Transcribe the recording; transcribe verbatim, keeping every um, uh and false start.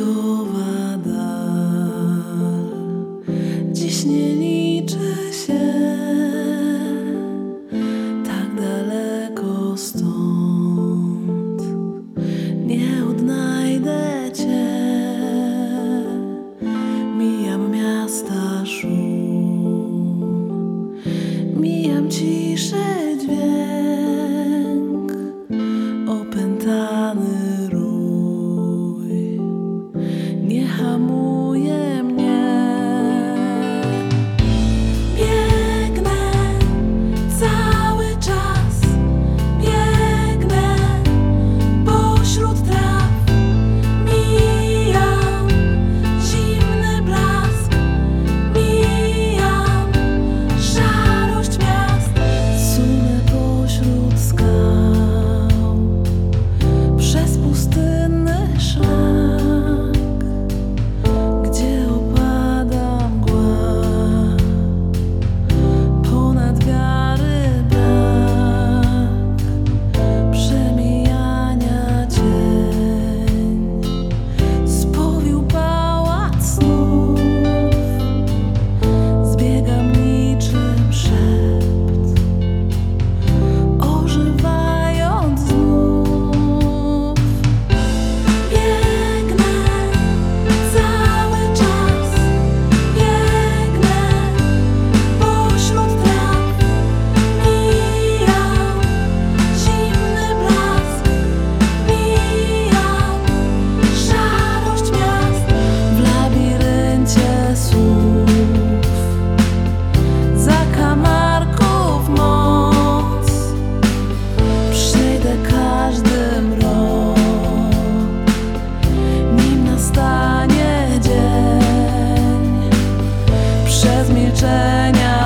Gowa dal. Dziś nie liczy się, tak daleko stąd. Nie odnajdę cię. Mijam miasta szum, mijam ciszę dźwięk, opętany rój nie hamuje mnie. Biegnę cały czas, biegnę pośród traw, mijam zimny blask, mijam szarość miast. Sunę pośród skał, przez pustynny szlak, gdzie opada mgła, ponad wiary brak, przemijania cień spowił pałac snów. Zbiegam niczym szept, ożywając znów. Biegnę cały czas, biegnę pośród traw, mijam zimny blask, mijam szarość miast. W labiryncie słów, zakamarków moc, przejdę każdy mrok, nim nastanie dzień. Przez milczenia